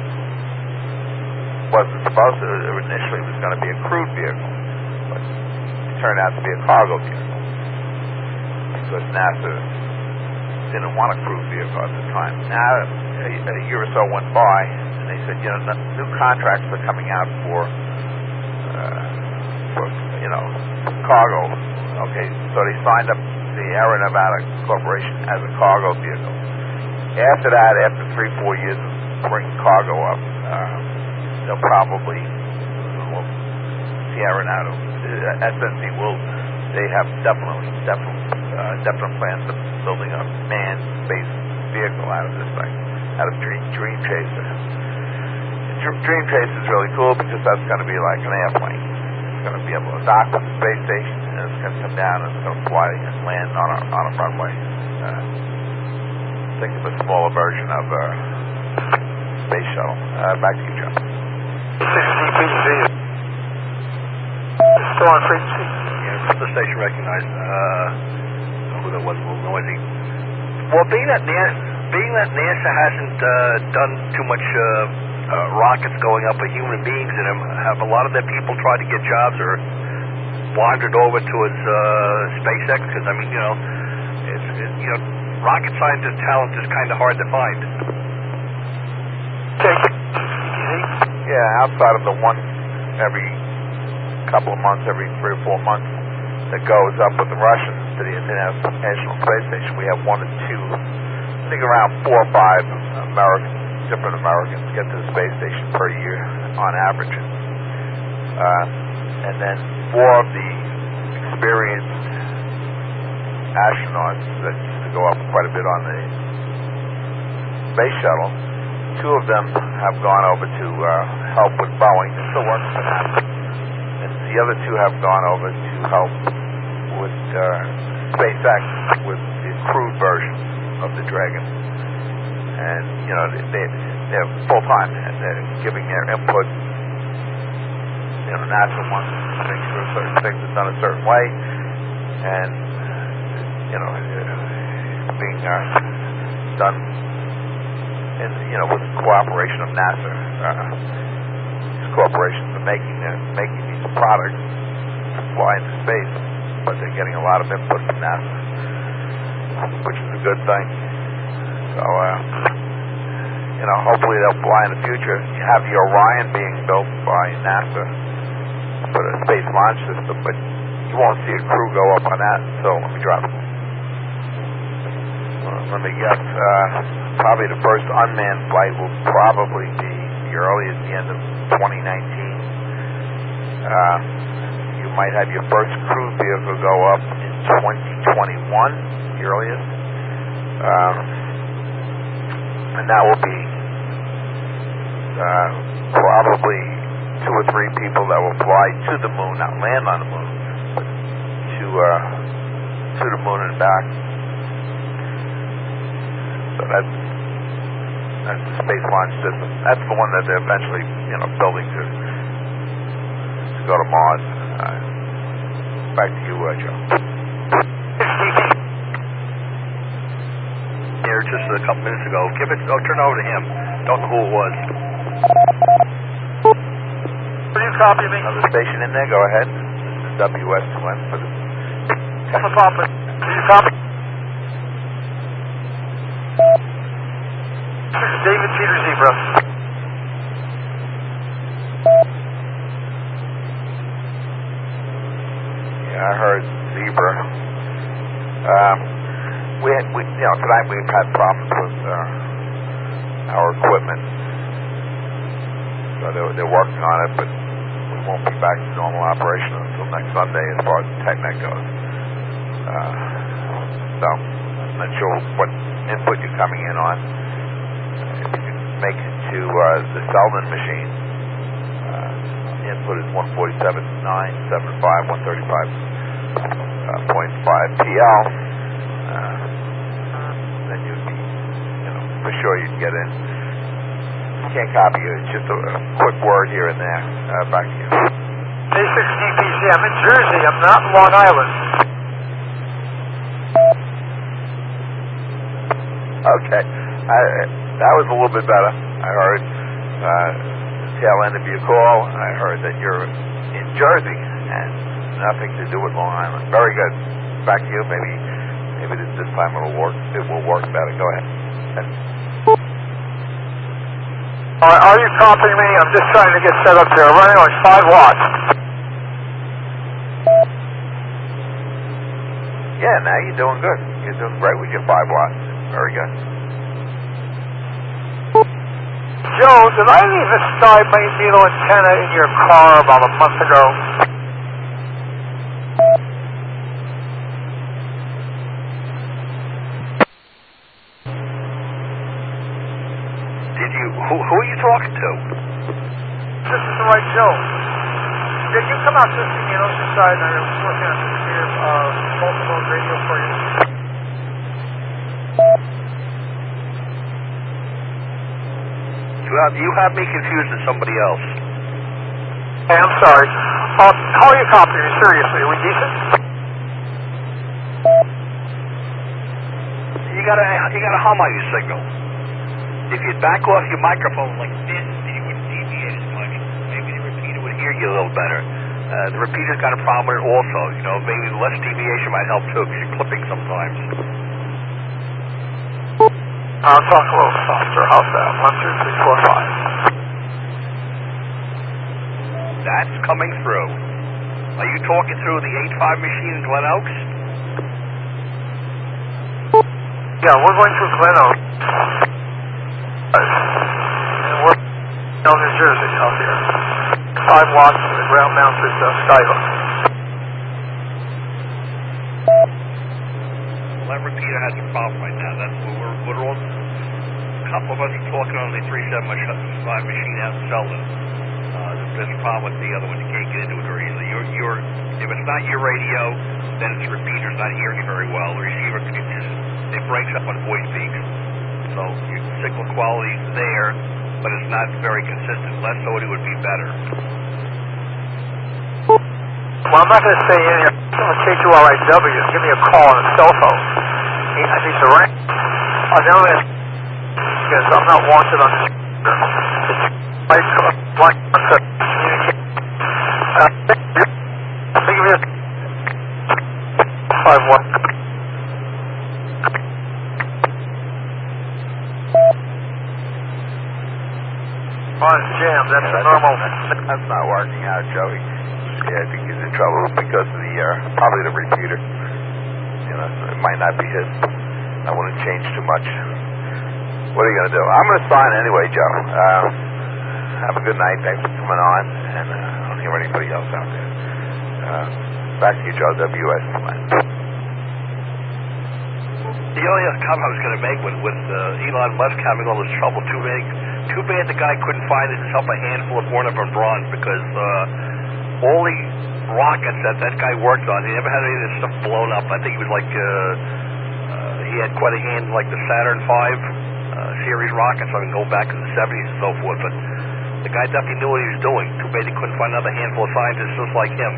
Wasn't supposed to, initially it was going to be a crewed vehicle, but it turned out to be a cargo vehicle because NASA didn't want a crewed vehicle at the time. Now, a, a year or so went by, and they said, you know, new contracts are coming out for, uh, for you know, cargo. Okay, so they signed up the Sierra Nevada Corporation as a cargo vehicle. After that, after three, four years of bringing cargo up, uh, they'll probably, well, Sierra Nevada, S N C will, they have definitely, definitely, uh, definite plans of building a manned space vehicle out of this thing, out of Dream, Dream Chaser. Dream Chaser is really cool because that's going to be like an airplane. It's going to be able to dock with the space station, and it's going to come down and it's going to fly and land on a, on a runway. Uh, think of a smaller version of a space shuttle. Uh, back to you, Joe. Still on frequency. Yeah, the station recognized uh, who that was, a little noisy. Well, being that NASA, being that NASA hasn't uh, done too much uh, uh, rockets going up with human beings in them, have a lot of their people tried to get jobs or wandered over towards uh, SpaceX? Because I mean, you know, it's it, you know, rocket scientist talent is kind of hard to find. Yeah, outside of the one every couple of months, every three or four months that goes up with the Russians to the International Space Station, we have one or two, I think around four or five American, different Americans get to the space station per year on average. Uh, and then four of the experienced astronauts that used to go up quite a bit on the space shuttle, two of them have gone over to uh, help with Boeing. They're still working for NASA. And the other two have gone over to help with uh, SpaceX with the crewed version of the Dragon. And, you know, they, they're full-time and they're giving their input. You know, NASA wants to make sure certain things are done a certain way. And, you know, it's being uh, done in, you know, with the cooperation of NASA. Uh, these corporations are making uh, making these products to fly into space, but they're getting a lot of input from NASA, which is a good thing. So, uh, you know, hopefully they'll fly in the future. You have the Orion being built by NASA for the Space Launch System, but you won't see a crew go up on that until, let me drop it. Let me guess, uh, probably the first unmanned flight will probably be the earliest, the end of twenty nineteen. Uh, you might have your first crewed vehicle go up in twenty twenty-one, the earliest. Um, and that will be uh, probably two or three people that will fly to the moon, not land on the moon, but to, uh, to the moon and back. So that's, that's the Space Launch System. That's the one that they're eventually, you know, building to, to go to Mars. Uh, back to you, uh, Joe. Here just a couple minutes ago. Give it. Oh, turn over to him. Don't know who it was. Will you copy me? Another station in there. Go ahead. This is W S two M for the. Will you copy? Repeater Zebra. Yeah, I heard Zebra. Um, we, had, we, you know, tonight we've had problems with uh, our equipment, so they're, they're working on it, but we won't be back to normal operation until next Sunday as far as the TechNet goes. Uh, so I'm not sure what input you're coming in on. If you can make it to uh, the Selden machine, uh, the input is one forty-seven point nine seven five, one thirty-five point five P L. Uh, then you'd be, you know, for sure you'd get in. You can't copy it. It's just a, a quick word here and there. Uh, back to you. A six D P C. I'm in Jersey. I'm not in Long Island. Okay. I, that was a little bit better. I heard uh, the tail end of your call. I heard that you're in Jersey and nothing to do with Long Island. Very good. Back to you. Maybe maybe this, this time it'll work. It will work better. Go ahead. All right, are you copying me? I'm just trying to get set up here. I'm running on five watts. Yeah, now you're doing good. You're doing great with your five watts. Very good. Joe, did I leave a sky needle antenna in your car about a month ago? Did you? Who, who are you talking to? This is the right Joe. Yeah, you come out this thing, you know, decide that I'm working on this here, uh, multiple radio for you. You have, you have me confused with somebody else. Hey, I'm sorry. Uh, how are you copying me? Seriously, are we decent? You gotta, you gotta hum on your signal. If you back off your microphone like this, you wouldn't deviate as much. Maybe the repeater would hear you a little better. Uh, the repeater's got a problem with it also. You know, maybe less deviation might help too, because you're clipping sometimes. I'll talk a little softer. How's that? One, two, three, four, five. That's coming through. Are you talking through the eight five machine in Glen Oaks? Yeah, we're going through Glen Oaks. And we're down New Jersey out here. Five watts with a ground mounted uh, skyhook. Well, that repeater has a problem right now. That's what we're, we're all, a couple of us are talking on the three seven five machine out in Selden. Uh, there's a problem with the other one. You can't get into it very easily. You're, you're, if it's not your radio, then it's the repeater's not hearing you very well. The receiver, it, just, it breaks up on voice peaks. So your signal quality is there, but it's not very consistent. Less so it would be better. Well, I'm not going to stay in here. I'm going to K two R I W. Give me a call on a cell phone. I need to ring. Uh, the only because I'm not wanted on this. It's like like to communicate. Uh, think of it five one. On jam. That's yeah, a normal. That's not working out, Joey. Yeah, I think he's in trouble because of the, uh, probably the repeater. You know, it might not be his. I wouldn't change too much. What are you going to do? I'm going to sign anyway, Joe. Uh, have a good night. Thanks for coming on. And uh, I don't hear anybody else out there. Uh, back to you, Joe. W S. The only other comment I was going to make with, with uh, Elon Musk having all this trouble, too bad, too bad the guy couldn't find himself a handful of Warner von Braun, because uh, all the rockets that that guy worked on, he never had any of this stuff blown up. I think he was like, uh, uh, he had quite a hand like the Saturn five uh, series rockets, I mean, go back in the seventies and so forth, but the guy definitely knew what he was doing. Too bad he couldn't find another handful of scientists just like him.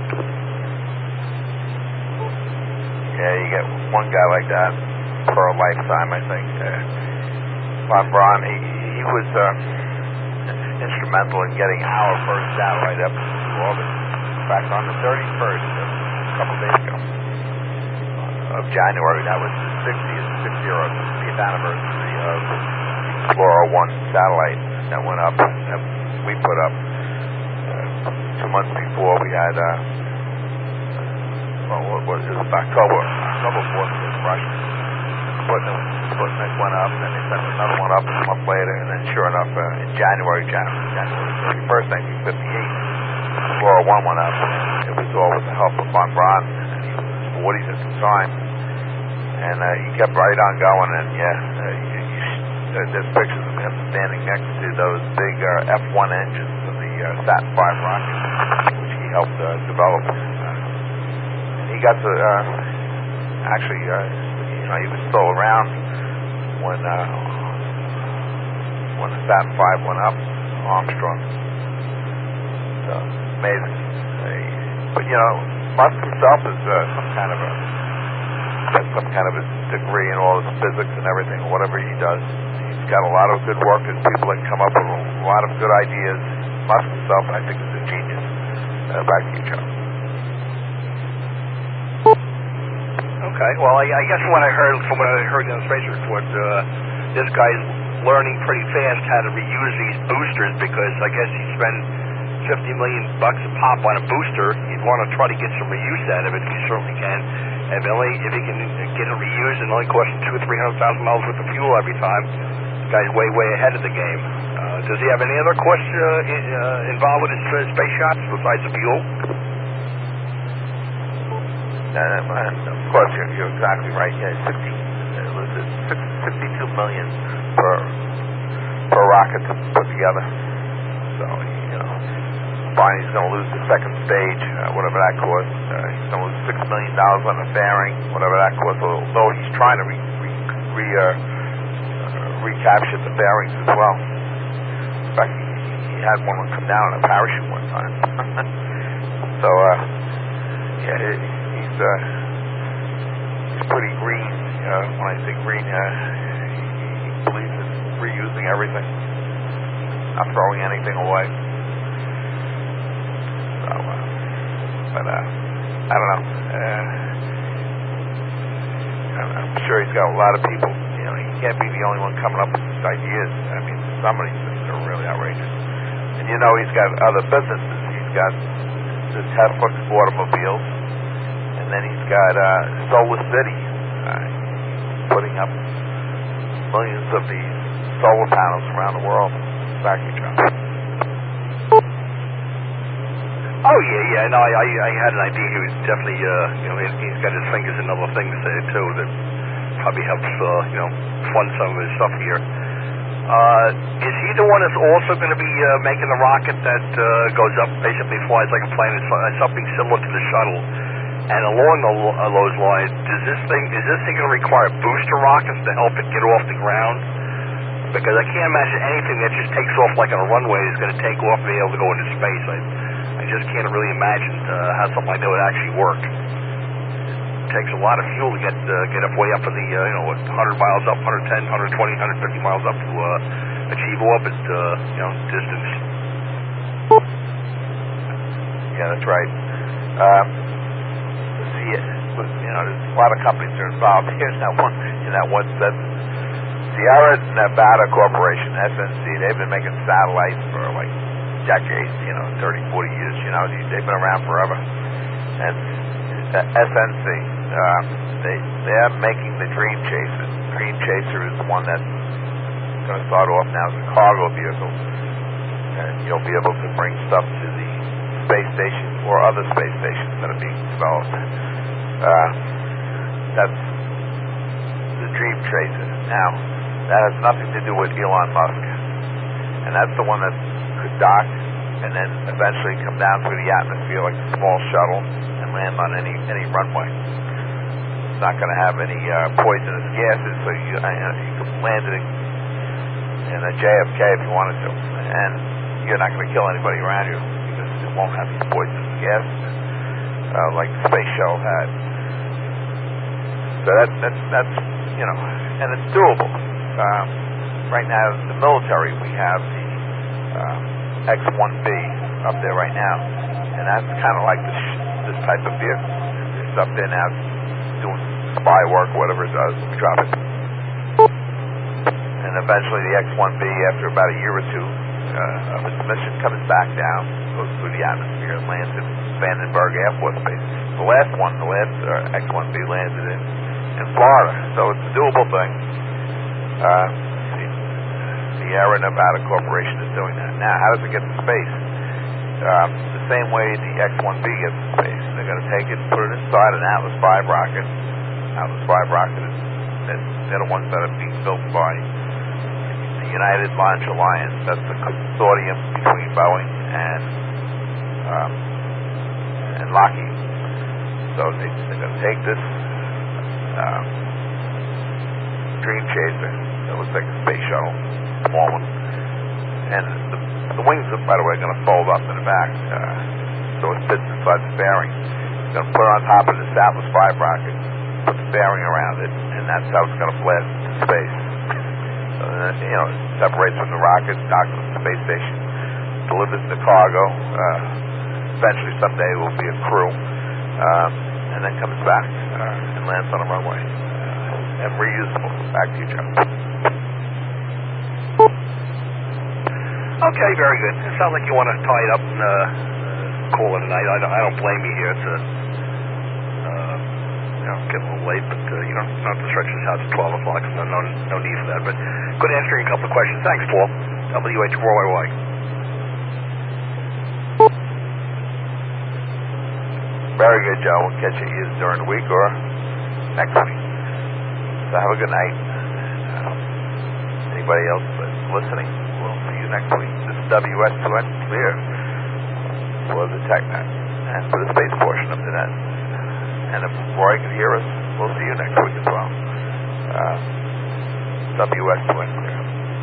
Yeah, you get one guy like that for a lifetime, I think. Uh, Von Braun, he, he was uh, instrumental in getting our first satellite up to orbit. In fact, on the thirty-first, uh, a couple days ago, uh, of January, that was the sixtieth, sixtieth anniversary of the Explorer one satellite that went up, that we put up. Uh, two months before we had, uh, well, what was it? It was October, October fourth was Russia. Sputnik, Sputnik went up, and they sent another one up a month later, and then sure enough, uh, in January, January, January thirty-first, nineteen fifty-eight, Explorer one went up. It was all with the help of von Braun, and he was in his forties at the time. And uh, he kept right on going, and yeah, uh, you, you, uh, there's pictures of him standing next to those big uh, F one engines of the uh, Saturn five rocket, which he helped uh, develop. Uh, he got to, uh, actually, uh, you know, he was still around when uh, when the Saturn five went up, Armstrong. So, amazing. Uh, but, you know, Musk himself is uh, some kind of a got some kind of a degree in all his physics and everything, or whatever he does. He's got a lot of good workers, people that come up with a lot of good ideas. Musk himself, I think, is a genius. Uh, back to you, Joe. Okay, well, I, I guess when I heard, from what I heard in the space report, uh, this guy's learning pretty fast how to reuse these boosters, because I guess he spent fifty million bucks a pop on a booster. He'd want to try to get some reuse out of it. He certainly can. And if, only, if he can get it reused and only cost two or three hundred thousand miles worth of fuel every time, the guy's way, way ahead of the game. Uh, does he have any other costs uh, in, uh, involved with his uh, space shots besides the fuel? Uh, and of course, you're, you're exactly right. Yeah, sixty, it was sixty-two million per per rocket to put together. So you know. He's going to lose the second stage, uh, whatever that costs. Uh, he's going to lose six million dollars on the fairing, whatever that costs. Although he's trying to re, re, re, uh, uh, recapture the fairings as well. In fact, he, he had one come down in a parachute one time. So, uh, yeah, he's uh, he's pretty green. Uh, when I say green, uh, he, he believes in reusing everything, not throwing anything away. So, uh, but uh, I don't know. Uh, I'm sure he's got a lot of people. You know, he can't be the only one coming up with these ideas. I mean, some of these things are really outrageous. And you know, he's got other businesses. He's got the Tesla automobiles, and then he's got uh, Solar City, uh, putting up millions of these solar panels around the world. Back to you, John. Oh yeah, yeah. No, I, I, I had an idea he was definitely, uh, you know, he, he's got his fingers in other things there too that probably helps, uh, you know, fund some of his stuff here. Uh, is he the one that's also going to be uh, making the rocket that uh, goes up, basically flies like a plane? It's something similar to the shuttle. And along the, uh, those lines, does this thing is this thing going to require booster rockets to help it get off the ground? Because I can't imagine anything that just takes off like on a runway is going to take off and be able to go into space. I, I just can't really imagine uh, how something like that would actually work. It takes a lot of fuel to get uh, get up way up for the uh, you know what, one hundred miles up, one ten, one twenty, one fifty miles up to uh, achieve orbit uh, you know distance. Yeah, that's right. Um, see, you know, there's a lot of companies that are involved. Here's that one in that one sentence. Sierra Nevada Corporation, S N C, they've been making satellites for like decades, you know, thirty, forty years, you know, they've been around forever. And uh, S N C, uh, they, they're making the Dream Chaser. Dream Chaser is the one that's going to start off now as a cargo vehicle. And you'll be able to bring stuff to the space station or other space stations that are being developed. Uh, that's the Dream Chaser. Now, that has nothing to do with Elon Musk. And that's the one that could dock and then eventually come down through the atmosphere like a small shuttle and land on any any runway. It's not going to have any uh, poisonous gases, so you, uh, you can land it in, in a J F K if you wanted to. And you're not going to kill anybody around you because it won't have these poisonous gases uh, like the space shuttle had. So that, that's, that's, you know, and it's doable. Um, right now, in the military, we have the uh, X one B up there right now, and that's kind of like this, this type of vehicle. It's up there now doing spy work, whatever it does. We drop it, and eventually the X one B, after about a year or two uh, of its mission, comes back down, goes through the atmosphere, and lands at Vandenberg Air Force Base. The last one, the last uh, X one B landed in, in Florida, so it's a doable thing. Uh, the, the Aero Nevada Corporation is doing that. Now, how does it get to space? Um, the same way the X one B gets to space. They're going to take it and put it inside an Atlas five rocket. Atlas five rocket is they're the ones that are being built by the United Launch Alliance. That's the consortium between Boeing and um, and Lockheed. So they, they're going to take this um, Dream Chaser that looks like a space shuttle, small one, and the, the wings, are, by the way, are going to fold up in the back, uh, so it fits inside the fairing. It's going to put it on top of this Atlas five rocket, put the fairing around it, and that's how it's going to blast into space. So, uh, you know, it separates from the rocket, docks with the space station, delivers the cargo. Uh, eventually, someday, it will be a crew, um, and then comes back uh, and lands on a runway. Uh, and reusable. Back to you, Joe. Okay, very good. It sounds like you want to tie it up and uh, call it a night. I don't, I don't blame you here. It's a, uh, you know, getting a little late, but uh, you don't, don't have to stretch this out to twelve o'clock. So no, no, no need for that. But good answering a couple of questions. Thanks, Paul. W H four Y Y. Very good, Joe. We'll catch you either during the week or next week. So have a good night. Uh, anybody else that's listening, we'll see you next week. This is W S two N clear for the TechNet and for the space portion of the net. And if Roy can hear us, we'll see you next week as well. Uh, W S two N clear.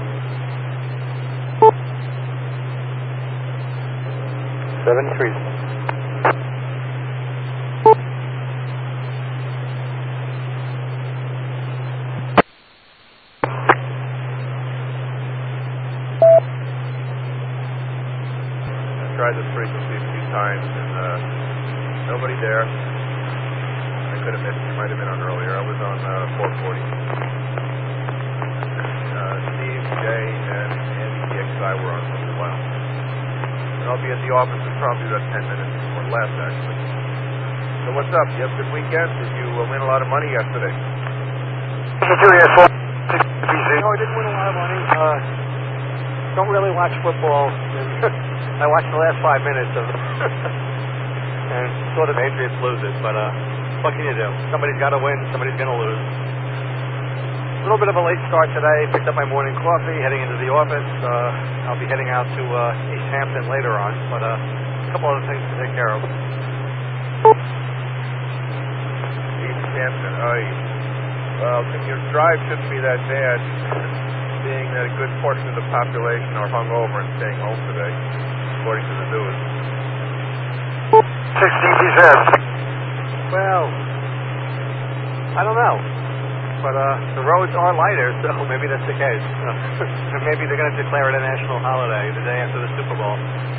Seven three. Tried this frequency a few times and uh, nobody there. I could have missed you. Might have been on earlier. I was on uh, four forty. Uh, Steve, Jay, and Andy T X I were on for a while. And I'll be at the office in probably about ten minutes or less, actually. So what's up? You have a good weekend? Did you uh, win a lot of money yesterday? No, I didn't win a lot of money. Uh, don't really watch football. I watched the last five minutes of it. And saw the Patriots lose it, but uh, what can you do? Somebody's got to win, somebody's going to lose. A little bit of a late start today. Picked up my morning coffee, heading into the office. Uh, I'll be heading out to uh, East Hampton later on, but uh, a couple other things to take care of. East Hampton, oh, well, your drive shouldn't be that bad, being that a good portion of the population are hungover and staying home today, according to the news. sixty percent. Well, I don't know. But uh, the roads are lighter, so maybe that's the case. Uh, maybe they're going to declare it a national holiday the day after the Super Bowl.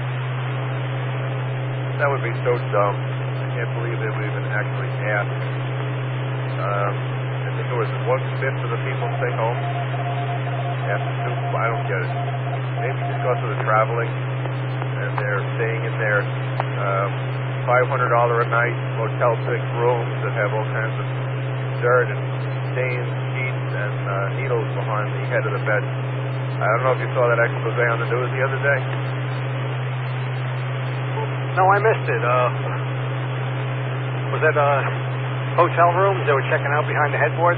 That would be so dumb. I can't believe they would even actually ask. Um, I think it was one-fifth of the people stay home after the Super Bowl. I don't get it. Maybe because of the traveling, and they're staying in their um, five hundred dollars a night Motel six rooms that have all kinds of dirt and stained sheets and uh, needles behind the head of the bed. I don't know if you saw that expose on the news the other day. No, I missed it. Uh, was that uh, hotel rooms they were checking out behind the headboards?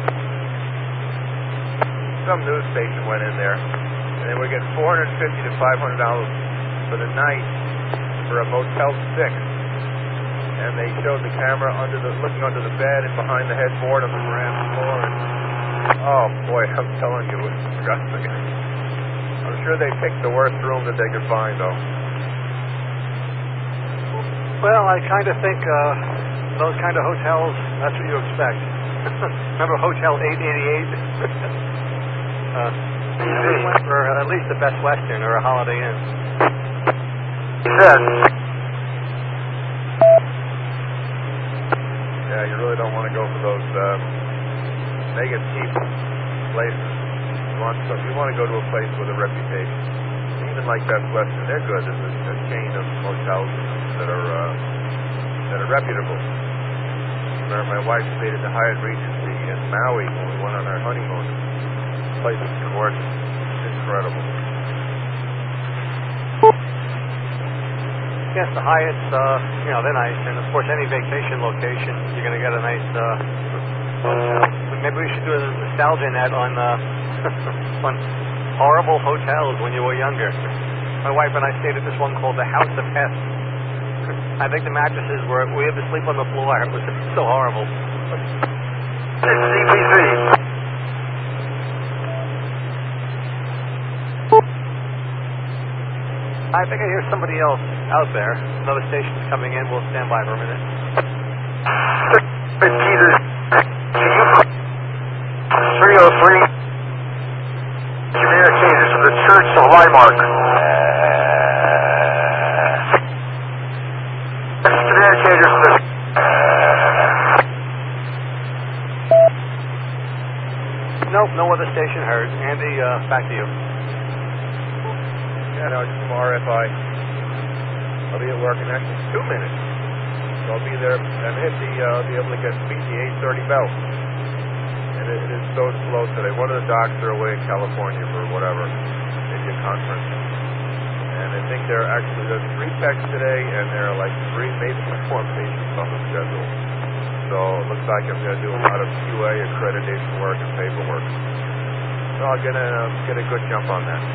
Some news station went in there, and they were getting four hundred fifty to five hundred dollars for the night for a Motel six. And they showed the camera under the looking under the bed and behind the headboard on the veranda floor. And, oh boy, I'm telling you, it's disgusting. I'm sure they picked the worst room that they could find, though. Well, I kind of think uh, those kind of hotels, that's what you expect. Remember Hotel eight eighty-eight? uh, they went for at least the Best Western or a Holiday Inn. Yes. Yeah, you really don't want to go for those uh, mega cheap places. A want some, you want to go to a place with a reputation. Even like Best Western, they're good. There's a, a chain of motels that are uh, that are reputable. Where my wife stayed at the Hyatt Regency in Maui when we went on our honeymoon. The place is gorgeous. It's incredible. Yes, the Hyatts, uh, you know, they're nice, and of course, any vacation location, you're going to get a nice. Uh, uh, maybe we should do a nostalgia net on uh, on horrible hotels when you were younger. My wife and I stayed at this one called the House of Hess. I think the mattresses were we had to sleep on the floor. It was so horrible. It's C P Z. I think I hear somebody else out there. Another station's coming in. We'll stand by for a minute. Jesus. three oh three. Communicators from the Church of Lymark. Communicators from the... Nope, no other station heard. Andy, uh, back to you. Yeah, no, just from R F I. I'll be at work in actually two minutes. So I'll be there and hit the, uh, I'll be able to get meet the eight thirty bell. And it, it is so slow today. One of the docs are away in California for whatever, maybe a conference. And I think there are actually, there's three techs today, and there are like three, maybe four patients on the schedule. So it looks like I'm going to do a lot of Q A accreditation work and paperwork. So I'll get a, get a good jump on that.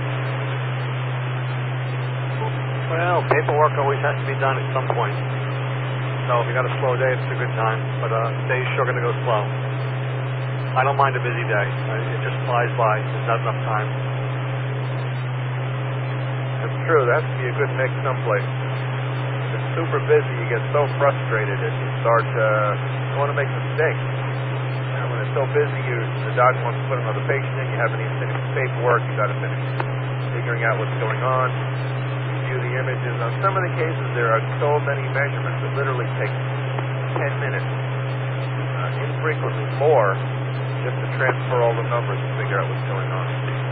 Well, paperwork always has to be done at some point. So if you got a slow day, it's a good time. But uh, today's sure going to go slow. I don't mind a busy day. It just flies by. There's not enough time. It's true. That has to be a good mix someplace. If it's super busy, you get so frustrated and you start uh, you want to make mistakes. And when it's so busy, you the doctor wants to put another patient in. You haven't even finished the paperwork. You got to finish figuring out what's going on. You view the images. On some of the cases, there are so many measurements that literally take ten minutes, uh, infrequently more, just to transfer all the numbers and figure out what's going on.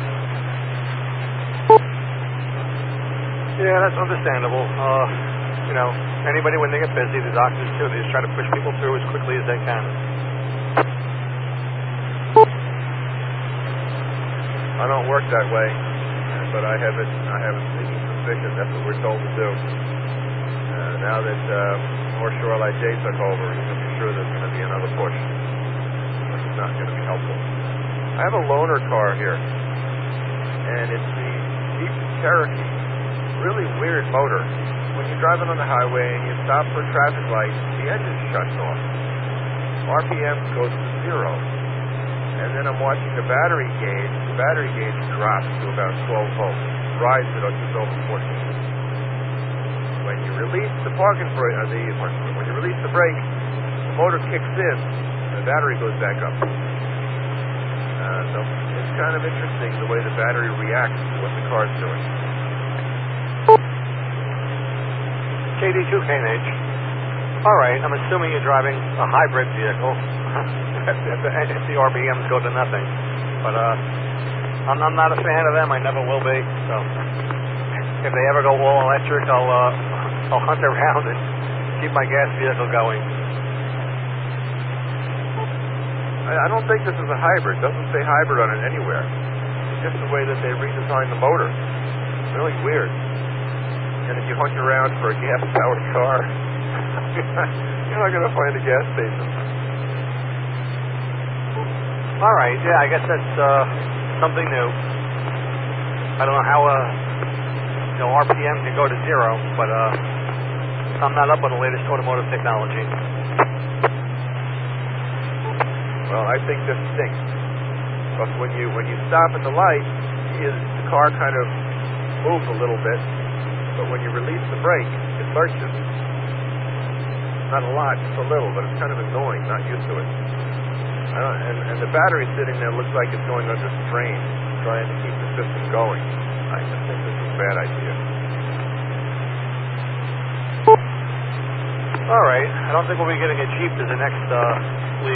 Yeah, that's understandable. Uh, you know, anybody when they get busy, the doctors too, they just try to push people through as quickly as they can. I don't work that way, but I have it. I have a sneaking suspicion that's what we're told to do. Uh, now that uh, North Shore Light J took over, you can be sure there's going to be another push. Which is not going to be helpful. I have a loaner car here, and it's the Jeep Cherokee. Really weird motor. When you're driving on the highway and you stop for a traffic light, the engine shuts off. R P M goes to zero. And then I'm watching the battery gauge. The battery gauge drops to about twelve volts. Rides it up just over fourteen. When you release the parking brake, uh, the when you release the brake, the motor kicks in, and the battery goes back up. Uh, so it's kind of interesting the way the battery reacts to what the car's doing. K D two K N H. All right, I'm assuming you're driving a hybrid vehicle. if, the, if the R P Ms go to nothing. But uh, I'm, I'm not a fan of them. I never will be. So if they ever go all electric, I'll uh, I'll hunt around and keep my gas vehicle going. I, I don't think this is a hybrid. It doesn't say hybrid on it anywhere. It's just the way that they redesigned the motor. It's really weird. And if you hunt around for a gas-powered car, you're not going to find a gas station. All right, yeah, I guess that's uh, something new. I don't know how uh, you know, R P M can go to zero, but uh, I'm not up on the latest automotive technology. Well, I think this stinks. Because when you when you stop at the light, you, the car kind of moves a little bit. But when you release the brake, it lurches. Not a lot, just a little, but it's kind of annoying, not used to it. I don't, and, and the battery sitting there looks like it's going under strain, trying to keep the system going. I just think this is a bad idea. All right, I don't think we'll be getting a Jeep as the next uh,